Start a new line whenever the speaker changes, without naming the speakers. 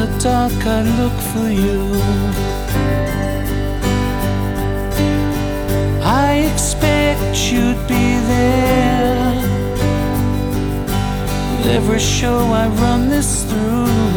the dark I look for you. I expect you'd be there with every show I run this through.